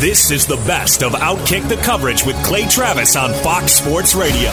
This is the best of Outkick the coverage with Clay Travis on Fox Sports Radio.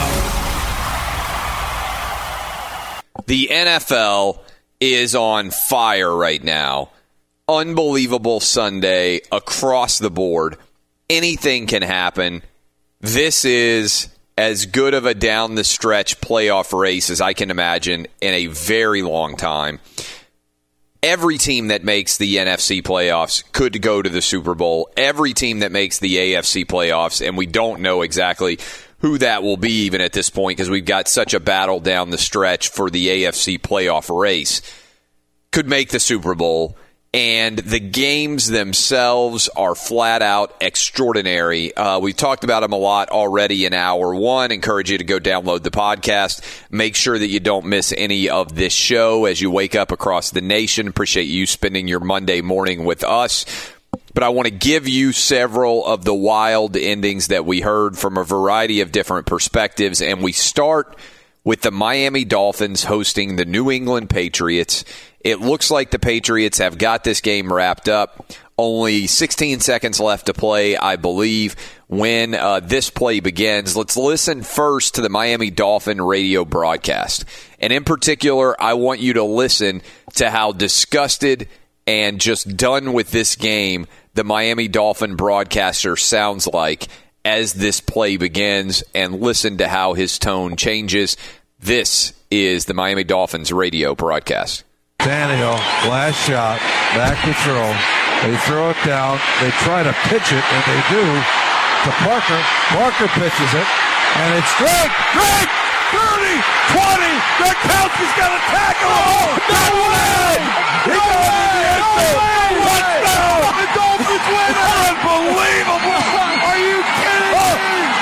The NFL is on fire right now. Unbelievable Sunday across the board. Anything can happen. This is as good of a down-the-stretch playoff race as I can imagine in a very long time. Every team that makes the NFC playoffs could go to the Super Bowl. Every team that makes the AFC playoffs, and we don't know exactly who that will be even at this point because we've got such a battle down the stretch for the AFC playoff race, could make the Super Bowl. And the games themselves are flat out extraordinary. We've talked about them a lot already in hour one. Encourage you to go download the podcast. Make sure that you don't miss any of this show as you wake up across the nation. Appreciate you spending your Monday morning with us. But I want to give you several of the wild endings that we heard from a variety of different perspectives. And we start with the Miami Dolphins hosting the New England Patriots. It looks like the Patriots have got this game wrapped up. Only 16 seconds left to play, I believe, when this play begins. Let's listen first to the Miami Dolphin radio broadcast. And in particular, I want you to listen to how disgusted and just done with this game the Miami Dolphin broadcaster sounds like as this play begins, and listen to how his tone changes. This is the Miami Dolphins radio broadcast. Tannehill, last shot, back to throw. They throw it down. They try to pitch it, and they do to Parker. Parker pitches it, and it's Drake! 30, 20, that counts. He's got a tackle. No way! He goes in the end zone. Touchdown! The Dolphins win it. Unbelievable! Are you kidding me?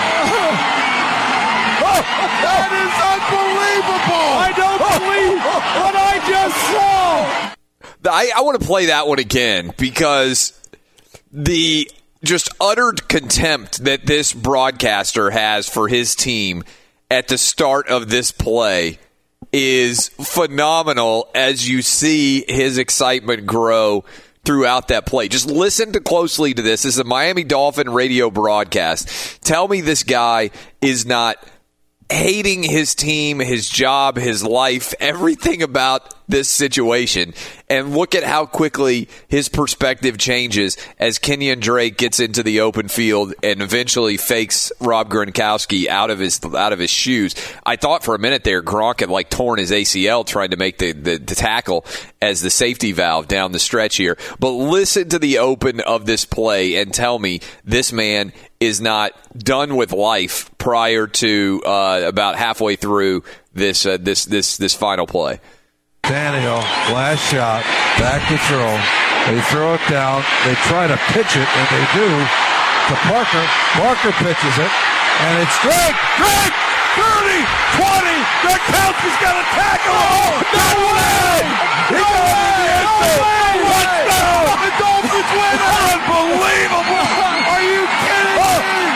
That is unbelievable! I don't believe what I just saw! I want to play that one again because the just utter contempt that this broadcaster has for his team at the start of this play is phenomenal as you see his excitement grow throughout that play. Just listen closely to this. This is a Miami Dolphin radio broadcast. Tell me this guy is not hating his team, his job, his life, everything about this situation. And look at how quickly his perspective changes as Kenyon Drake gets into the open field and eventually fakes Rob Gronkowski out of his shoes. I thought for a minute there Gronk had torn his ACL trying to make the tackle as the safety valve down the stretch here. But listen to the open of this play and tell me this man is not done with life prior to about halfway through this final play. Tannehill, last shot, back to throw. They throw it down. They try to pitch it, and they do to Parker. Parker pitches it, and it's Drake! 30, 20, that counts. He's got a tackle. No way! He goes in the end zone. Touchdown! The Dolphins win it. Unbelievable! Are you kidding me?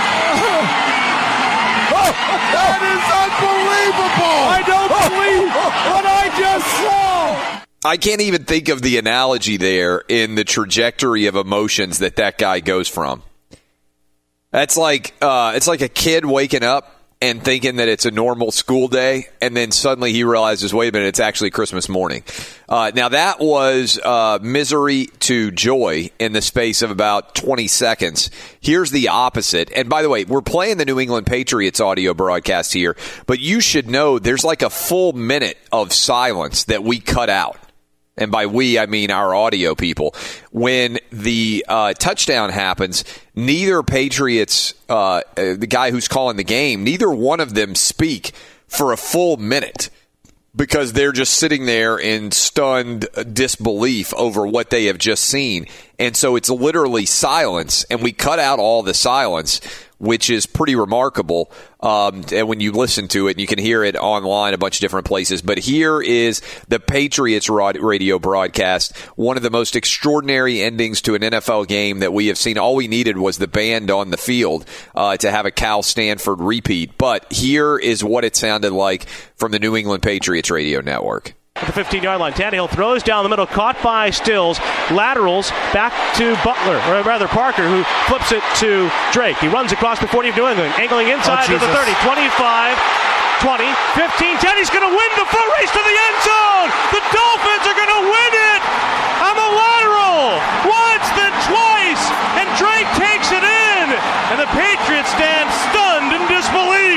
That is unbelievable! I don't believe what I just saw! I can't even think of the analogy there in the trajectory of emotions that guy goes from. That's like it's like a kid waking up and thinking that it's a normal school day, and then suddenly he realizes, wait a minute, it's actually Christmas morning. Now, that was misery to joy in the space of about 20 seconds. Here's the opposite. And by the way, we're playing the New England Patriots audio broadcast here, but you should know there's like a full minute of silence that we cut out. And by we, I mean our audio people. When the touchdown happens, neither Patriots, the guy who's calling the game, neither one of them speak for a full minute because they're just sitting there in stunned disbelief over what they have just seen. And so it's literally silence, and we cut out all the silence, which is pretty remarkable. And when you listen to it, you can hear it online a bunch of different places. But here is the Patriots radio broadcast, one of the most extraordinary endings to an NFL game that we have seen. All we needed was the band on the field to have a Cal Stanford repeat. But here is what it sounded like from the New England Patriots radio network. at the 15-yard line. Tannehill throws down the middle, caught by Stills, laterals back to Butler, or rather Parker, who flips it to Drake. He runs across the 40 of New England, angling inside to the 30, 25, 20, 15, 10. He's going to win the foot race to the end zone. The Dolphins are going to win it on the lateral. Once, then twice, and Drake takes it in, and the Patriots stand stunned in disbelief.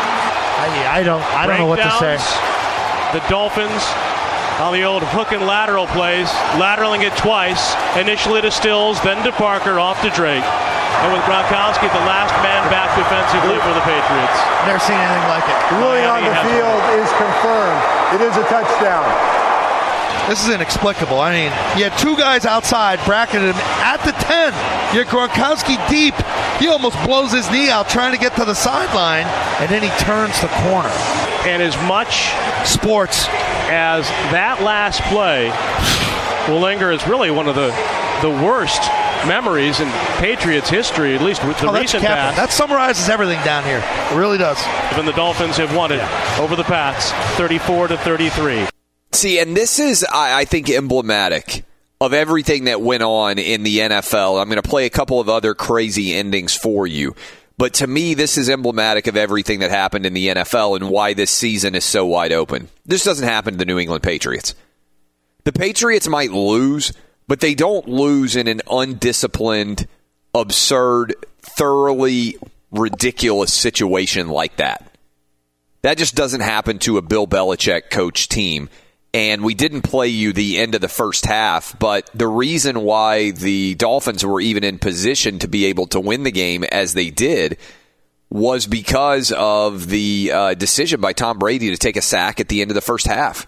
I don't know what to say. The Dolphins on the old hook and lateral plays, lateraling it twice, initially to Stills, then to Parker, off to Drake. And with Gronkowski, the last man back defensively for the Patriots. Never seen anything like it. Ruling on the field is confirmed. It is a touchdown. This is inexplicable. I mean, you had two guys outside bracketed him at the 10. You had Gronkowski deep. He almost blows his knee out trying to get to the sideline, and then he turns the corner. And as much sports as that last play will linger as really one of the worst memories in Patriots history, at least with the recent past. That summarizes everything down here. It really does. And the Dolphins have won it over the Pats, 34-33. See, and this is, I think, emblematic of everything that went on in the NFL. I'm going to play a couple of other crazy endings for you. But to me, this is emblematic of everything that happened in the NFL and why this season is so wide open. This doesn't happen to the New England Patriots. The Patriots might lose, but they don't lose in an undisciplined, absurd, thoroughly ridiculous situation like that. That just doesn't happen to a Bill Belichick coach team. And we didn't play you the end of the first half, but the reason why the Dolphins were even in position to be able to win the game as they did was because of the decision by Tom Brady to take a sack at the end of the first half.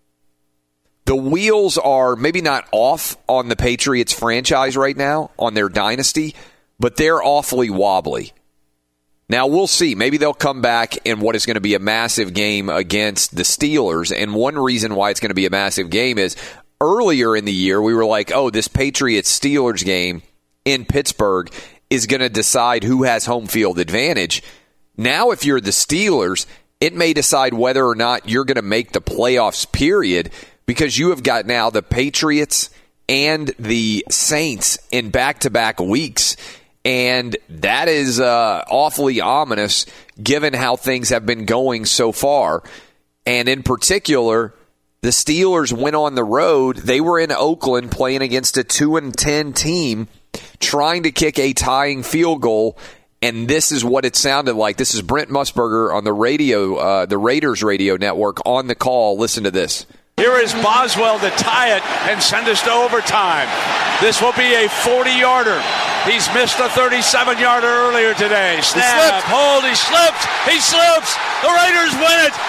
The wheels are maybe not off on the Patriots franchise right now, on their dynasty, but they're awfully wobbly. Now, we'll see. Maybe they'll come back in what is going to be a massive game against the Steelers. And one reason why it's going to be a massive game is earlier in the year, we were like, oh, this Patriots-Steelers game in Pittsburgh is going to decide who has home field advantage. Now, if you're the Steelers, it may decide whether or not you're going to make the playoffs, period, because you have got now the Patriots and the Saints in back-to-back weeks. And that is awfully ominous given how things have been going so far. And in particular, the Steelers went on the road. They were in Oakland playing against a 2-10 team trying to kick a tying field goal. And this is what it sounded like. This is Brent Musburger on the radio, the Raiders radio network on the call. Listen to this. Here is Boswell to tie it and send us to overtime. This will be a 40-yarder. He's missed a 37-yarder earlier today. Snap, hold, he slips. The Raiders win it.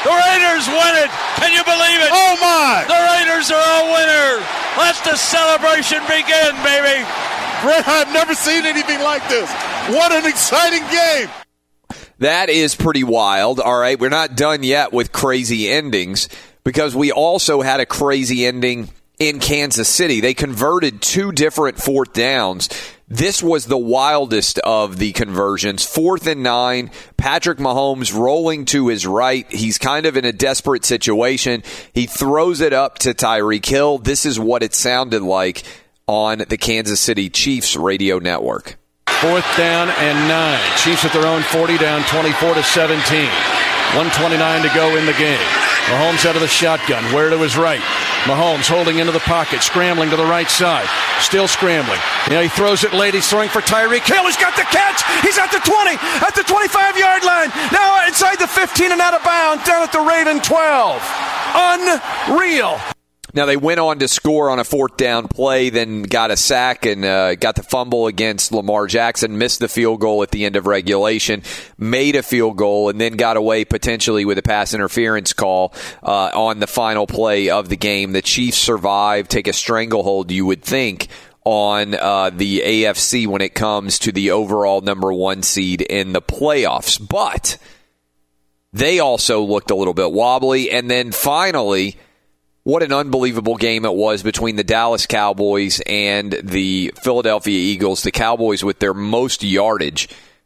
Can you believe it? Oh, my. The Raiders are a winner. Let the celebration begin, baby. Brett, I've never seen anything like this. What an exciting game. That is pretty wild. All right, we're not done yet with crazy endings because we also had a crazy ending in Kansas City. They converted 2 different fourth downs. This was the wildest of the conversions. 4th and 9, Patrick Mahomes rolling to his right. He's kind of in a desperate situation. He throws it up to Tyreek Hill. This is what it sounded like on the Kansas City Chiefs radio network. 4th down and 9. Chiefs at their own 40, down 24-17. 1:29 to go in the game. Mahomes out of the shotgun, where to his right. Mahomes holding into the pocket, scrambling to the right side. Still scrambling. He throws it late. He's throwing for Tyreek Hill. He's got the catch. He's at the 20, at the 25-yard line. Now inside the 15 and out of bounds, down at the Raven 12. Unreal. Now, they went on to score on a 4th down play, then got a sack and got the fumble against Lamar Jackson, missed the field goal at the end of regulation, made a field goal, and then got away potentially with a pass interference call on the final play of the game. The Chiefs survive, take a stranglehold, you would think, on the AFC when it comes to the overall number 1 seed in the playoffs. But they also looked a little bit wobbly. And then finally, what an unbelievable game it was between the Dallas Cowboys and the Philadelphia Eagles. The Cowboys with their most yardage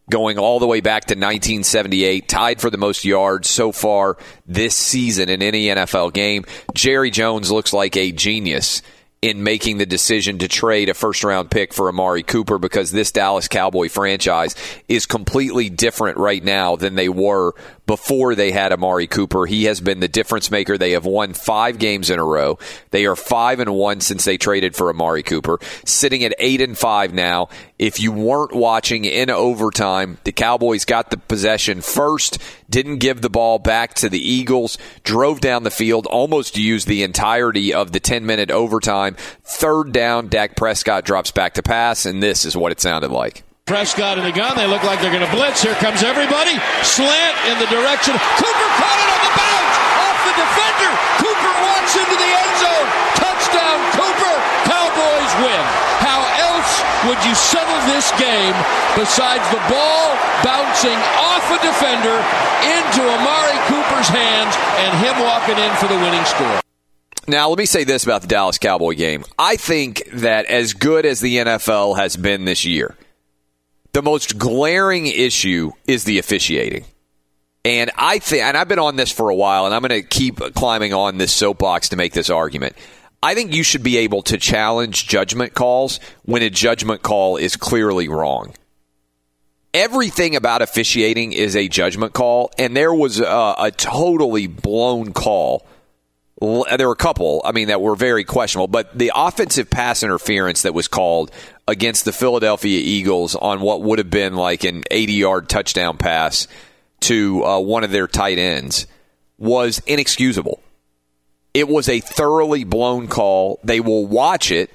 going all the way back to 1978, tied for the most yards so far this season in any NFL game. Jerry Jones looks like a genius in making the decision to trade a first-round pick for Amari Cooper, because this Dallas Cowboy franchise is completely different right now than they were before they had Amari Cooper. He has been the difference maker. They have won 5 games in a row. They are 5-1 since they traded for Amari Cooper, sitting at 8-5 now. If you weren't watching in overtime, the Cowboys got the possession first, didn't give the ball back to the Eagles, drove down the field, almost used the entirety of the 10-minute overtime. Third down, Dak Prescott drops back to pass, and this is what it sounded like. Prescott in the gun. They look like they're going to blitz. Here comes everybody. Slant in the direction. Cooper caught it on the bounce. Off the defender. Cooper walks into the end zone. Touchdown, Cooper. Cowboys win. How else would you settle this game besides the ball bouncing off a defender into Amari Cooper's hands and him walking in for the winning score? Now, let me say this about the Dallas Cowboy game. I think that as good as the NFL has been this year, the most glaring issue is the officiating. And I've been on this for a while, and I'm going to keep climbing on this soapbox to make this argument. I think you should be able to challenge judgment calls when a judgment call is clearly wrong. Everything about officiating is a judgment call, and there was a totally blown call. There were a couple, that were very questionable, but the offensive pass interference that was called against the Philadelphia Eagles on what would have been like an 80-yard touchdown pass to one of their tight ends was inexcusable. It was a thoroughly blown call. They will watch it,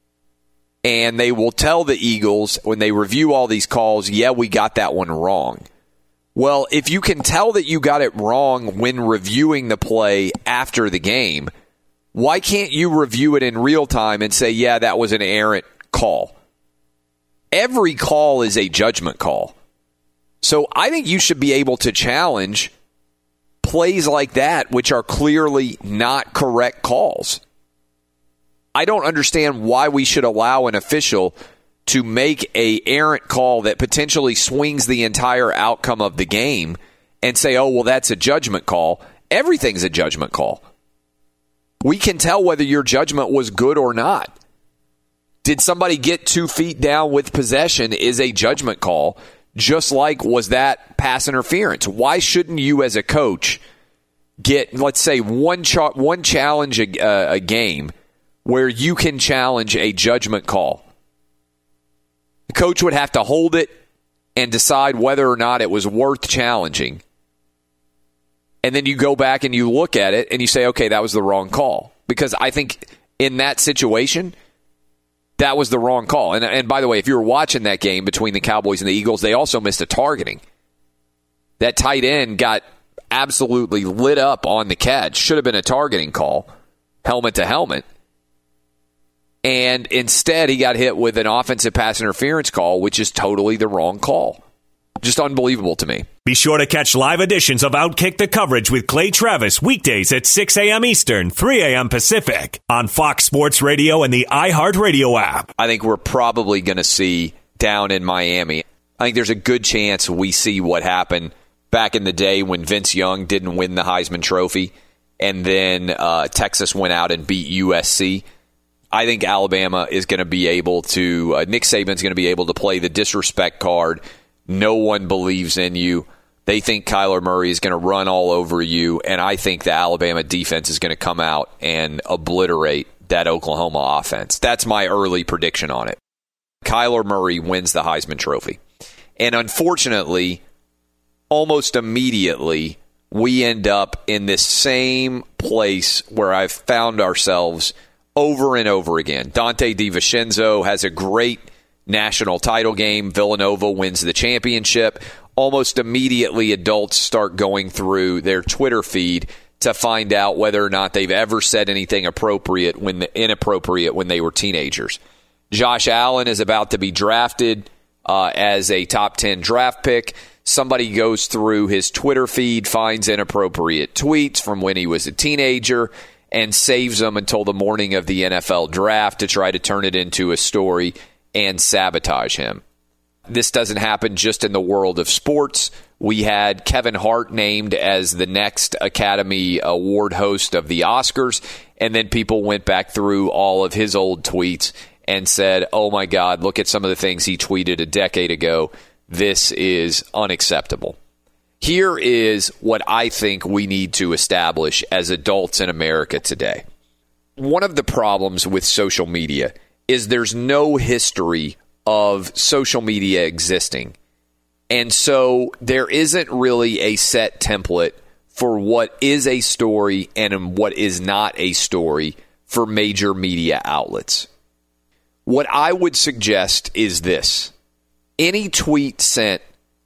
and they will tell the Eagles when they review all these calls, yeah, we got that one wrong. Well, if you can tell that you got it wrong when reviewing the play after the game, why can't you review it in real time and say, yeah, that was an errant call? Every call is a judgment call. So I think you should be able to challenge plays like that, which are clearly not correct calls. I don't understand why we should allow an official to make a errant call that potentially swings the entire outcome of the game and say, oh, well, that's a judgment call. Everything's a judgment call. We can tell whether your judgment was good or not. Did somebody get 2 feet down with possession is a judgment call, just like was that pass interference. Why shouldn't you as a coach get, let's say, one challenge a game where you can challenge a judgment call? The coach would have to hold it and decide whether or not it was worth challenging. And then you go back and you look at it and you say, okay, that was the wrong call. Because I think in that situation, that was the wrong call. And by the way, if you were watching that game between the Cowboys and the Eagles, they also missed a targeting. That tight end got absolutely lit up on the catch. Should have been a targeting call, helmet to helmet. And instead, he got hit with an offensive pass interference call, which is totally the wrong call. Just unbelievable to me. Be sure to catch live editions of Outkick the Coverage with Clay Travis weekdays at 6 a.m. Eastern, 3 a.m. Pacific on Fox Sports Radio and the iHeartRadio app. I think we're probably going to see down in Miami. I think there's a good chance we see what happened back in the day when Vince Young didn't win the Heisman Trophy and then Texas went out and beat USC. I think Alabama is going to be able to, Nick Saban's going to be able to play the disrespect card. No one believes in you. They think Kyler Murray is going to run all over you, and I think the Alabama defense is going to come out and obliterate that Oklahoma offense. That's my early prediction on it. Kyler Murray wins the Heisman Trophy. And unfortunately, almost immediately, we end up in this same place where I've found ourselves over and over again. Dante DiVincenzo has a great national title game. Villanova wins the championship. Almost immediately, adults start going through their Twitter feed to find out whether or not they've ever said anything inappropriate when they were teenagers. Josh Allen is about to be drafted as a top 10 draft pick. Somebody goes through his Twitter feed, finds inappropriate tweets from when he was a teenager, and saves them until the morning of the NFL draft to try to turn it into a story and sabotage him. This doesn't happen just in the world of sports. We had Kevin Hart named as the next Academy Award host of the Oscars, and then people went back through all of his old tweets and said, oh my God, look at some of the things he tweeted a decade ago. This is unacceptable. Here is what I think we need to establish as adults in America today. One of the problems with social media is there's no history of social media existing. And so there isn't really a set template for what is a story and what is not a story for major media outlets. What I would suggest is this. Any tweet sent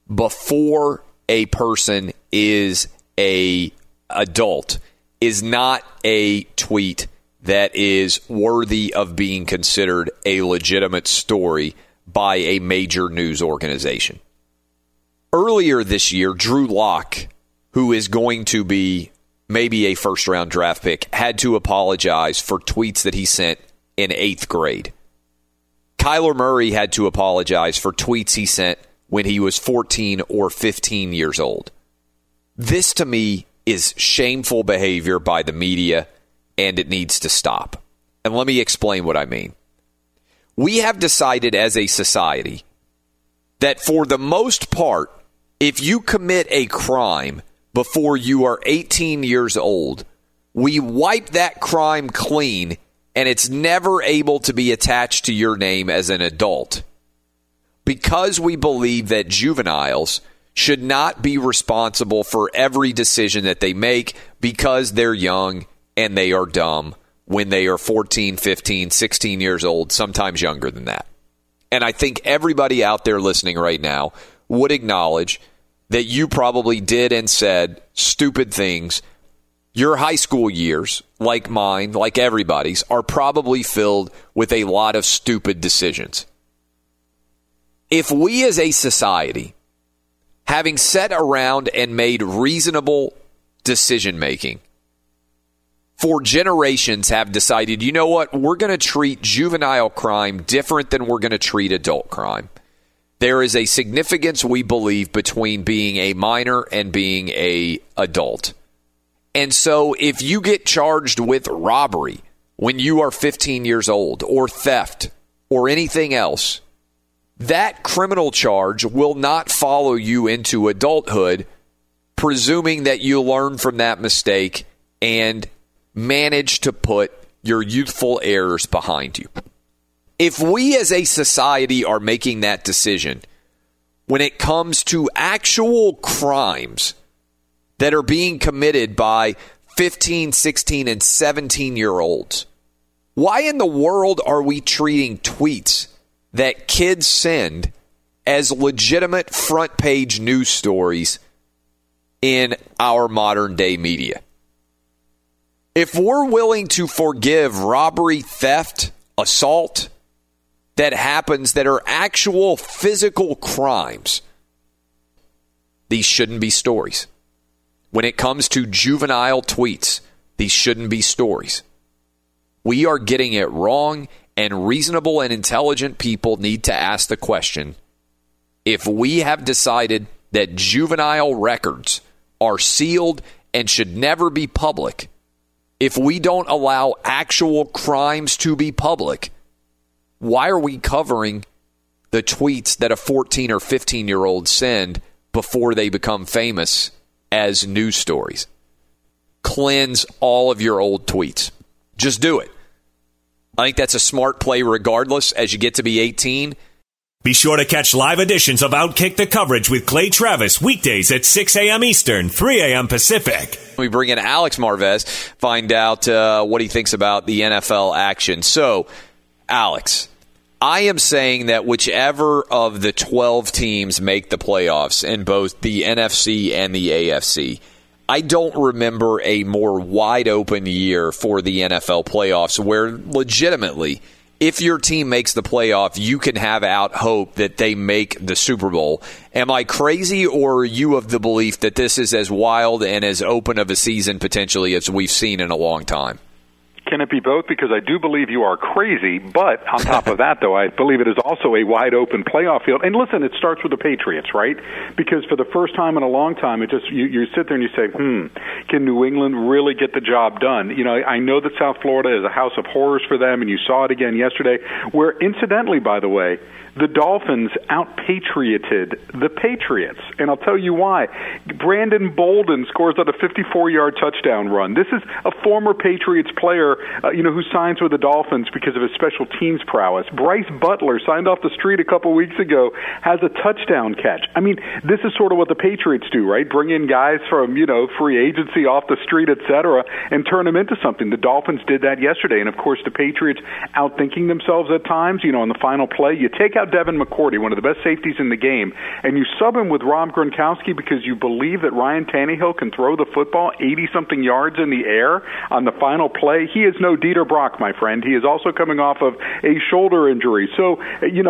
before a person is an adult is not a tweet that is worthy of being considered a legitimate story by a major news organization. Earlier this year, Drew Lock, who is going to be maybe a first-round draft pick, had to apologize for tweets that he sent in 8th grade. Kyler Murray had to apologize for tweets he sent when he was 14 or 15 years old. This, to me, is shameful behavior by the media, and it needs to stop. And let me explain what I mean. We have decided as a society that for the most part, if you commit a crime before you are 18 years old, we wipe that crime clean and it's never able to be attached to your name as an adult. Because we believe that juveniles should not be responsible for every decision that they make because they're young and they are dumb when they are 14, 15, 16 years old, sometimes younger than that. And I think everybody out there listening right now would acknowledge that you probably did and said stupid things. Your high school years, like mine, like everybody's, are probably filled with a lot of stupid decisions. If we as a society, having sat around and made reasonable decision-making, for generations have decided, you know what, we're going to treat juvenile crime different than we're going to treat adult crime. There is a significance, we believe, between being a minor and being an adult. And so if you get charged with robbery when you are 15 years old, or theft, or anything else, that criminal charge will not follow you into adulthood, presuming that you learn from that mistake and manage to put your youthful errors behind you. If we as a society are making that decision when it comes to actual crimes that are being committed by 15, 16, and 17-year-olds, why in the world are we treating tweets that kids send as legitimate front-page news stories in our modern-day media? If we're willing to forgive robbery, theft, assault that happens that are actual physical crimes, these shouldn't be stories. When it comes to juvenile tweets, these shouldn't be stories. We are getting it wrong, and reasonable and intelligent people need to ask the question, if we have decided that juvenile records are sealed and should never be public, if we don't allow actual crimes to be public, why are we covering the tweets that a 14 or 15-year-old send before they become famous as news stories? Cleanse all of your old tweets. Just do it. I think that's a smart play regardless as you get to be 18. Be sure to catch live editions of Outkick the Coverage with Clay Travis weekdays at 6 a.m. Eastern, 3 a.m. Pacific. We bring in Alex Marvez, find out what he thinks about the NFL action. So, Alex, I am saying that whichever of the 12 teams make the playoffs in both the NFC and the AFC, I don't remember a more wide open year for the NFL playoffs where legitimately, if your team makes the playoff, you can have out hope that they make the Super Bowl. Am I crazy, or are you of the belief that this is as wild and as open of a season potentially as we've seen in a long time? Can it be both? Because I do believe you are crazy, but on top of that, though, I believe it is also a wide-open playoff field. And listen, it starts with the Patriots, right? Because for the first time in a long time, it just you sit there and you say, can New England really get the job done? You know, I know that South Florida is a house of horrors for them, and you saw it again yesterday, where, incidentally, by the way, the Dolphins out-patrioted the Patriots, and I'll tell you why. Brandon Bolden scores on a 54-yard touchdown run. This is a former Patriots player, who signs with the Dolphins because of his special teams prowess. Bryce Butler signed off the street a couple weeks ago, has a touchdown catch. I mean, this is sort of what the Patriots do, right? Bring in guys from, free agency off the street, et cetera, and turn them into something. The Dolphins did that yesterday, and of course the Patriots outthinking themselves at times. On the final play, you take out Devin McCourty, one of the best safeties in the game, and you sub him with Rob Gronkowski because you believe that Ryan Tannehill can throw the football 80-something yards in the air on the final play. He is no Dieter Brock, my friend. He is also coming off of a shoulder injury. So,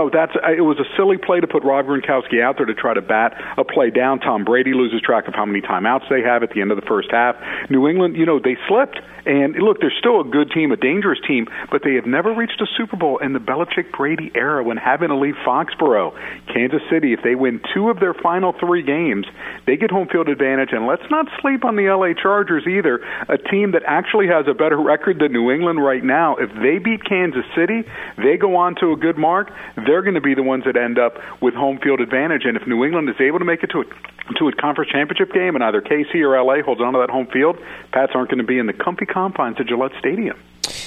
it was a silly play to put Rob Gronkowski out there to try to bat a play down. Tom Brady loses track of how many timeouts they have at the end of the first half. New England, they slipped. And look, they're still a good team, a dangerous team, but they have never reached a Super Bowl in the Belichick-Brady era when having to leave Foxborough. Kansas City, if they win 2 of their final 3 games, they get home field advantage. And let's not sleep on the L.A. Chargers either, a team that actually has a better record than New England right now. If they beat Kansas City, they go on to a good mark, they're going to be the ones that end up with home field advantage. And if New England is able to make it to a conference championship game and either KC or L.A. holds on to that home field, Pats aren't going to be in the comfy confines of Gillette Stadium.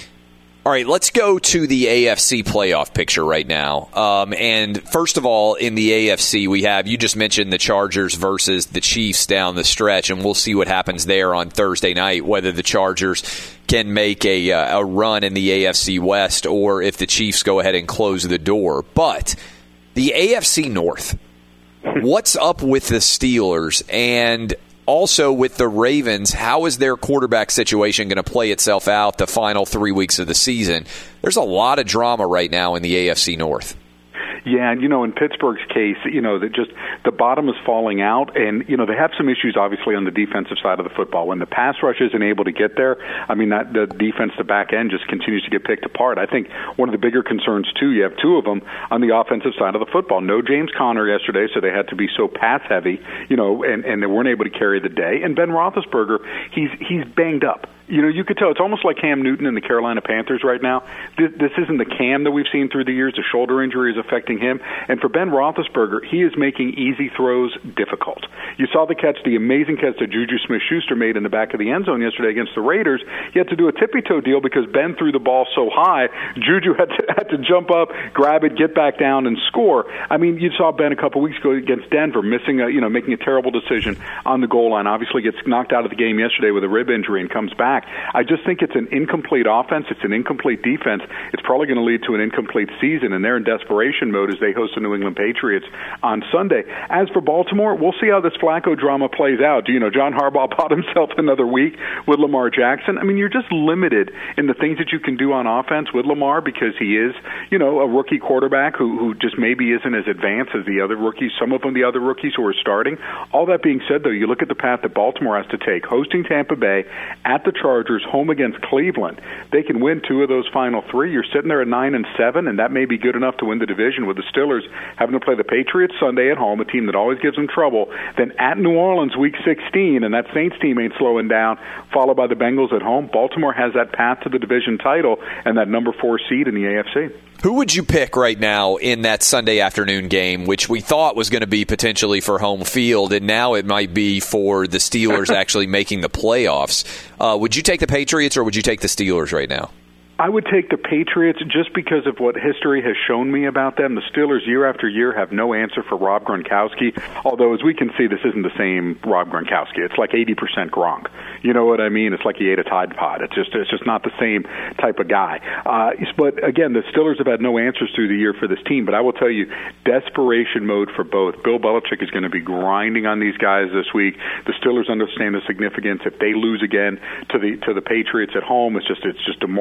All right, let's go to the AFC playoff picture right now. And first of all, in the AFC, we have, you just mentioned the Chargers versus the Chiefs down the stretch, and we'll see what happens there on Thursday night, whether the Chargers can make a run in the AFC West or if the Chiefs go ahead and close the door. But the AFC North, what's up with the Steelers? And also with the Ravens, how is their quarterback situation going to play itself out the final 3 weeks of the season? There's a lot of drama right now in the AFC North. Yeah, and in Pittsburgh's case, that just the bottom is falling out, and they have some issues obviously on the defensive side of the football. When the pass rush isn't able to get there, that the defense, the back end, just continues to get picked apart. I think one of the bigger concerns too, you have 2 of them on the offensive side of the football. No James Conner yesterday, so they had to be so pass heavy, and they weren't able to carry the day. And Ben Roethlisberger, he's banged up. You could tell it's almost like Cam Newton and the Carolina Panthers right now. This isn't the Cam that we've seen through the years. The shoulder injury is affecting him. And for Ben Roethlisberger, he is making easy throws difficult. You saw the amazing catch that Juju Smith-Schuster made in the back of the end zone yesterday against the Raiders. He had to do a tippy-toe deal because Ben threw the ball so high, Juju had to jump up, grab it, get back down, and score. You saw Ben a couple weeks ago against Denver making a terrible decision on the goal line. Obviously gets knocked out of the game yesterday with a rib injury and comes back. I just think it's an incomplete offense. It's an incomplete defense. It's probably going to lead to an incomplete season, and they're in desperation mode as they host the New England Patriots on Sunday. As for Baltimore, we'll see how this Flacco drama plays out. John Harbaugh bought himself another week with Lamar Jackson. You're just limited in the things that you can do on offense with Lamar because he is, a rookie quarterback who just maybe isn't as advanced as the other rookies, some of them the other rookies who are starting. All that being said, though, you look at the path that Baltimore has to take, hosting Tampa Bay, at the Chargers, home against Cleveland. They can win 2 of those final 3. You're sitting there at 9-7, and that may be good enough to win the division with the Steelers having to play the Patriots Sunday at home, a team that always gives them trouble, then at New Orleans Week 16, and that Saints team ain't slowing down, followed by the Bengals at home. Baltimore has that path to the division title and that number 4 seed in the AFC. Who would you pick right now in that Sunday afternoon game, which we thought was going to be potentially for home field, and now it might be for the Steelers actually making the playoffs? Would you take the Patriots or would you take the Steelers right now? I would take the Patriots just because of what history has shown me about them. The Steelers, year after year, have no answer for Rob Gronkowski, although, as we can see, this isn't the same Rob Gronkowski. It's like 80% Gronk. You know what I mean? It's like he ate a Tide Pod. It's just not the same type of guy. But, again, the Steelers have had no answers through the year for this team, but I will tell you, desperation mode for both. Bill Belichick is going to be grinding on these guys this week. The Steelers understand the significance. If they lose again to the Patriots at home, it's just demoralizing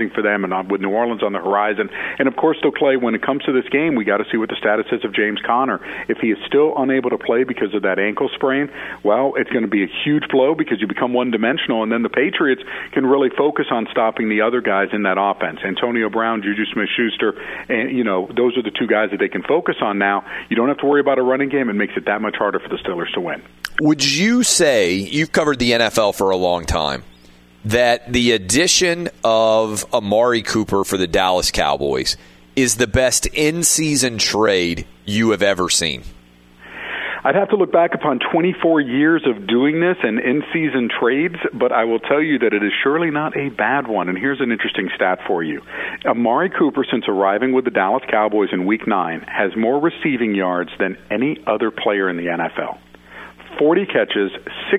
exciting for them, and with New Orleans on the horizon. And, of course, though, Clay, when it comes to this game, we got to see what the status is of James Conner. If he is still unable to play because of that ankle sprain, well, it's going to be a huge blow because you become one-dimensional, and then the Patriots can really focus on stopping the other guys in that offense. Antonio Brown, Juju Smith-Schuster, and, those are the two guys that they can focus on now. You don't have to worry about a running game. It makes it that much harder for the Steelers to win. Would you say, you've covered the NFL for a long time, that the addition of Amari Cooper for the Dallas Cowboys is the best in-season trade you have ever seen? I'd have to look back upon 24 years of doing this and in-season trades, but I will tell you that it is surely not a bad one. And here's an interesting stat for you. Amari Cooper, since arriving with the Dallas Cowboys in Week 9, has more receiving yards than any other player in the NFL. 40 catches,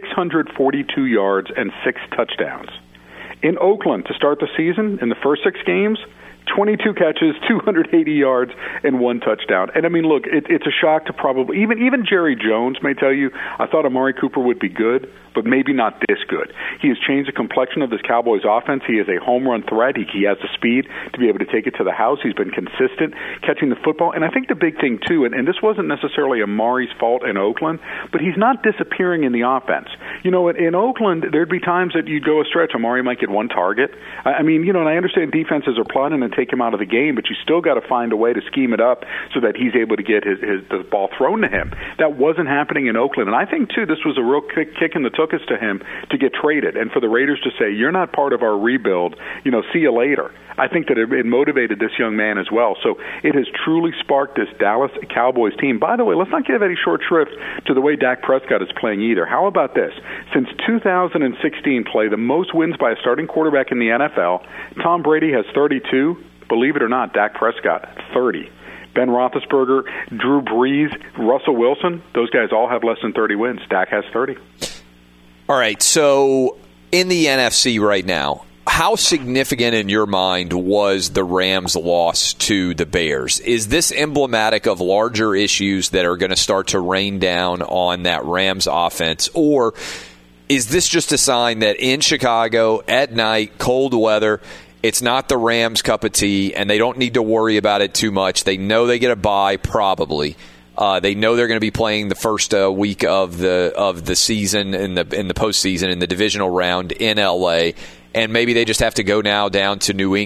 642 yards, and 6 touchdowns. In Oakland, to start the season, in the first 6 games, 22 catches, 280 yards, and 1 touchdown. And, I mean, look, it's a shock to probably – even Jerry Jones may tell you, I thought Amari Cooper would be good, but maybe not this good. He has changed the complexion of this Cowboys offense. He is a home run threat. He has the speed to be able to take it to the house. He's been consistent catching the football. And I think the big thing, too, and this wasn't necessarily Amari's fault in Oakland, but he's not disappearing in the offense. In Oakland, there'd be times that you'd go a stretch, Amari might get 1 target. I mean, and I understand defenses are plotting and take him out of the game, but you still got to find a way to scheme it up so that he's able to get the ball thrown to him. That wasn't happening in Oakland. And I think, too, this was a real kick in the tuchus to him to get traded and for the Raiders to say, you're not part of our rebuild, see you later. I think that it motivated this young man as well. So it has truly sparked this Dallas Cowboys team. By the way, let's not give any short shrift to the way Dak Prescott is playing either. How about this? Since 2016 play, the most wins by a starting quarterback in the NFL, Tom Brady has 32. Believe it or not, Dak Prescott, 30. Ben Roethlisberger, Drew Brees, Russell Wilson, those guys all have less than 30 wins. Dak has 30. All right, so in the NFC right now, how significant in your mind was the Rams' loss to the Bears? Is this emblematic of larger issues that are going to start to rain down on that Rams offense? Or is this just a sign that in Chicago, at night, cold weather, it's not the Rams' cup of tea, and they don't need to worry about it too much? They know they get a bye, probably. They know they're going to be playing the first week of the season in the postseason in the divisional round in LA, and maybe they just have to go now down to New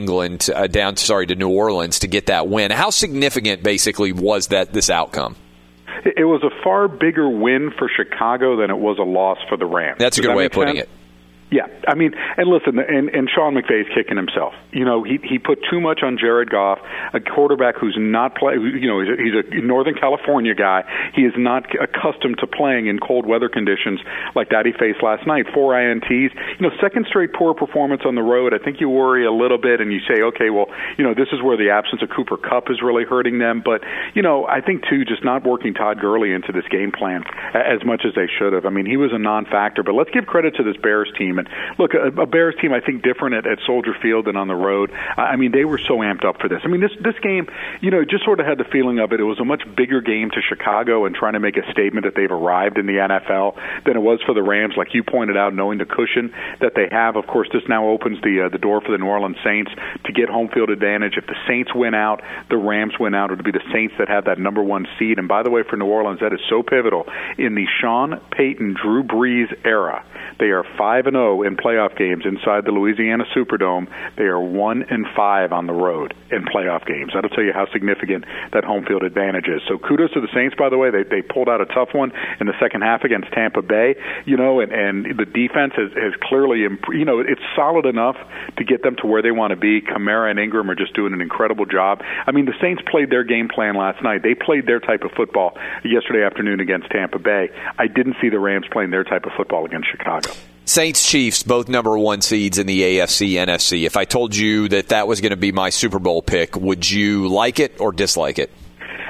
Orleans to get that win. How significant, basically, was this outcome? It was a far bigger win for Chicago than it was a loss for the Rams. That's a good way of putting it. Yeah, I mean, and listen, and Sean McVay's kicking himself. He put too much on Jared Goff, a quarterback who's not he's a Northern California guy. He is not accustomed to playing in cold weather conditions like that he faced last night. 4 INTs, second straight poor performance on the road. I think you worry a little bit and you say, okay, well, this is where the absence of Cooper Kupp is really hurting them. But, I think, too, just not working Todd Gurley into this game plan as much as they should have. I mean, he was a non-factor. But let's give credit to this Bears team. And look, a Bears team, I think, different at Soldier Field than on the road. I mean, they were so amped up for this. I mean, this game, just sort of had the feeling of it. It was a much bigger game to Chicago and trying to make a statement that they've arrived in the NFL than it was for the Rams, like you pointed out, knowing the cushion that they have. Of course, this now opens the door for the New Orleans Saints to get home field advantage. If the Saints win out, the Rams win out. It'll be the Saints that have that number 1 seed. And by the way, for New Orleans, that is so pivotal. In the Sean Payton, Drew Brees era, they are 5-0 in playoff games inside the Louisiana Superdome. They are 1-5 on the road in playoff games. That'll tell you how significant that home field advantage is. So kudos to the Saints, by the way. They pulled out a tough one in the second half against Tampa Bay, and the defense has clearly, it's solid enough to get them to where they want to be. Kamara and Ingram are just doing an incredible job. I mean, the Saints played their game plan last night. They played their type of football yesterday afternoon against Tampa Bay. I didn't see the Rams playing their type of football against Chicago. Saints, Chiefs, both number 1 seeds in the AFC, NFC. If I told you that was going to be my Super Bowl pick, would you like it or dislike it?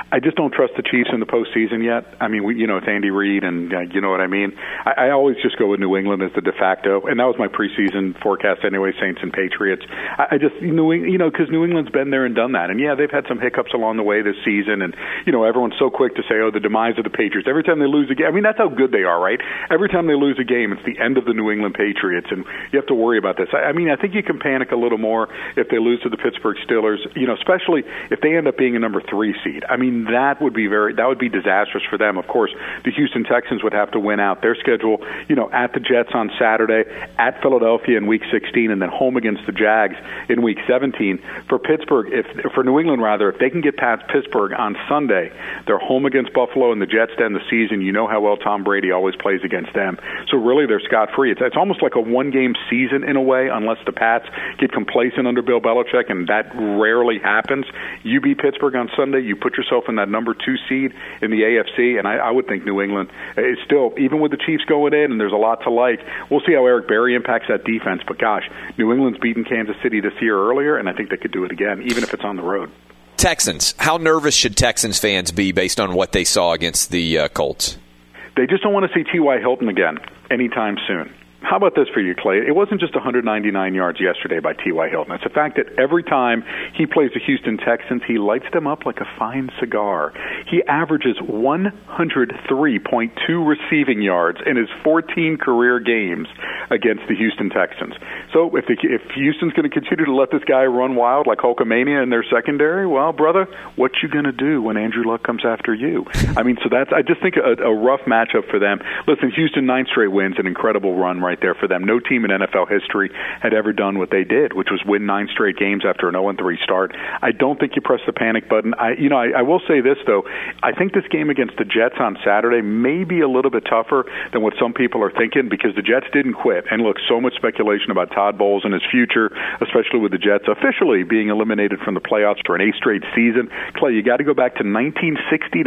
I just don't trust the Chiefs in the postseason yet. I mean, it's Andy Reid, and you know what I mean. I always just go with New England as the de facto, and that was my preseason forecast anyway. Saints and Patriots. I just because New England's been there and done that, and yeah, they've had some hiccups along the way this season, and everyone's so quick to say, the demise of the Patriots. Every time they lose a game, I mean, that's how good they are, right? Every time they lose a game, it's the end of the New England Patriots, and you have to worry about this. I mean, I think you can panic a little more if they lose to the Pittsburgh Steelers, especially if they end up being a number 3 seed. I mean, that would be disastrous for them. Of course, the Houston Texans would have to win out their schedule, at the Jets on Saturday, at Philadelphia in Week 16, and then home against the Jags in Week 17. For New England, if they can get past Pittsburgh on Sunday, they're home against Buffalo and the Jets to end the season. You know how well Tom Brady always plays against them. So really, they're scot-free. It's almost like a one-game season in a way, unless the Pats get complacent under Bill Belichick, and that rarely happens. You beat Pittsburgh on Sunday, you put yourself in that number 2 seed in the AFC, and I would think New England is still, even with the Chiefs going in, and there's a lot to like, we'll see how Eric Berry impacts that defense, but gosh, New England's beaten Kansas City this year earlier, and I think they could do it again, even if it's on the road. Texans. How nervous should Texans fans be based on what they saw against the Colts? They just don't want to see T.Y. Hilton again anytime soon. How about this for you, Clay? It wasn't just 199 yards yesterday by T.Y. Hilton. It's the fact that every time he plays the Houston Texans, he lights them up like a fine cigar. He averages 103.2 receiving yards in his 14 career games against the Houston Texans. So if Houston's going to continue to let this guy run wild like Hulkamania in their secondary, well, brother, what you going to do when Andrew Luck comes after you? I mean, so I just think a rough matchup for them. Listen, Houston 9 straight wins, an incredible run right there for them. No team in NFL history had ever done what they did, which was win 9 straight games after an 0-3 start. I don't think you press the panic button. I will say this, though. I think this game against the Jets on Saturday may be a little bit tougher than what some people are thinking, because the Jets didn't quit. And look, so much speculation about Todd Bowles and his future, especially with the Jets officially being eliminated from the playoffs for an 8th straight season. Clay, you got to go back to 1960 to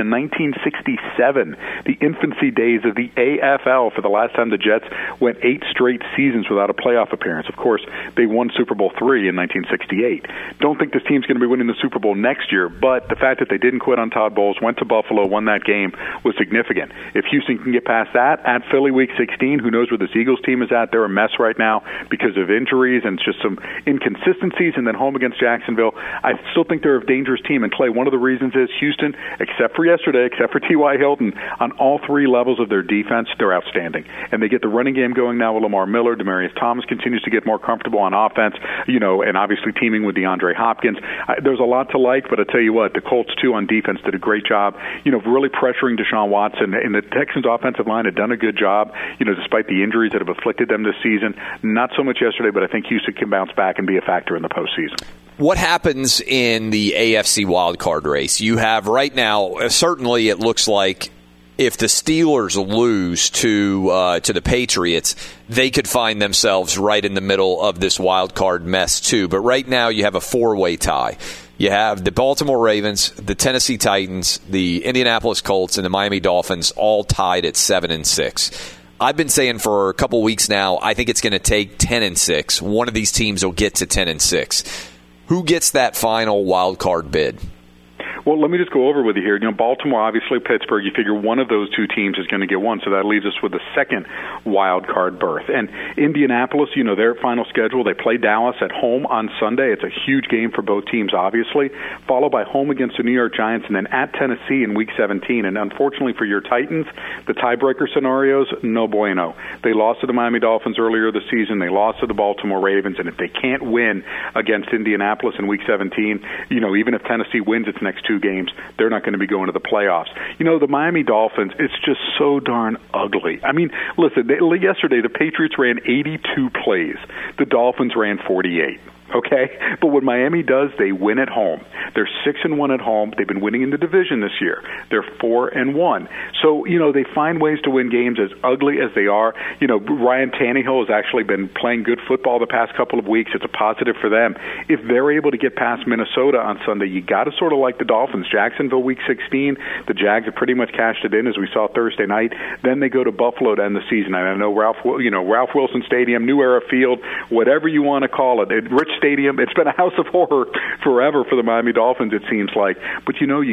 1967, the infancy days of the AFL, for the last time the Jets went 8 straight seasons without a playoff appearance. Of course, they won Super Bowl III in 1968. Don't think this team's going to be winning the Super Bowl next year, but the fact that they didn't quit on Todd Bowles, went to Buffalo, won that game, was significant. If Houston can get past that, at Philly Week 16, who knows where this Eagles team is at? They're a mess right now because of injuries and just some inconsistencies, and then home against Jacksonville. I still think they're a dangerous team, and Clay, one of the reasons is Houston, except for yesterday, except for T.Y. Hilton, on all 3 levels of their defense, they're outstanding. And they get the running game going now with Lamar Miller. Demaryius Thomas continues to get more comfortable on offense, and obviously teaming with DeAndre Hopkins. There's a lot to like, but I tell you what, the Colts, too, on defense did a great job, really pressuring Deshaun Watson, and the Texans' offensive line had done a good job, despite the injuries that have afflicted them this season. Not so much yesterday, but I think Houston can bounce back and be a factor in the postseason. What happens in the AFC wildcard race? You have right now, certainly it looks like if the Steelers lose to the Patriots, they could find themselves right in the middle of this wild card mess too. But right now you have a 4-way tie. You have the Baltimore Ravens, the Tennessee Titans, the Indianapolis Colts, and the Miami Dolphins all tied at 7-6. I've been saying for a couple weeks now, I think it's going to take 10-6. One of these teams will get to 10-6. Who gets that final wild card bid? Well, let me just go over with you here. Baltimore, obviously Pittsburgh, you figure one of those 2 teams is going to get one, so that leaves us with the second wild card berth. And Indianapolis, their final schedule, they play Dallas at home on Sunday. It's a huge game for both teams, obviously, followed by home against the New York Giants and then at Tennessee in Week 17. And unfortunately for your Titans, the tiebreaker scenarios, no bueno. They lost to the Miami Dolphins earlier this season. They lost to the Baltimore Ravens. And if they can't win against Indianapolis in Week 17, even if Tennessee wins its next 2 games, they're not going to be going to the playoffs. The Miami Dolphins, it's just so darn ugly. I mean, listen, yesterday the Patriots ran 82 plays. The Dolphins ran 48. Okay, but what Miami does, they win at home. They're 6-1 at home. They've been winning in the division this year. They're 4-1. So they find ways to win games as ugly as they are. Ryan Tannehill has actually been playing good football the past couple of weeks. It's a positive for them. If they're able to get past Minnesota on Sunday, you got to sort of like the Dolphins. Jacksonville Week 16, the Jags have pretty much cashed it in, as we saw Thursday night. Then they go to Buffalo to end the season. And I know Ralph Wilson Stadium, New Era Field, whatever you want to call it. Rich Stadium. It's been a house of horror forever for the Miami Dolphins, it seems like. But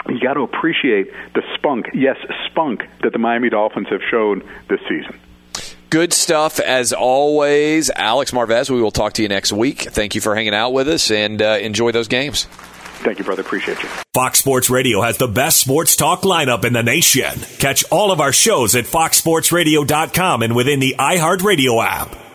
you got to appreciate the spunk that the Miami Dolphins have shown this season. Good stuff as always. Alex Marvez, we will talk to you next week. Thank you for hanging out with us, and enjoy those games. Thank you, brother. Appreciate you. Fox Sports Radio has the best sports talk lineup in the nation. Catch all of our shows at foxsportsradio.com and within the iHeartRadio app.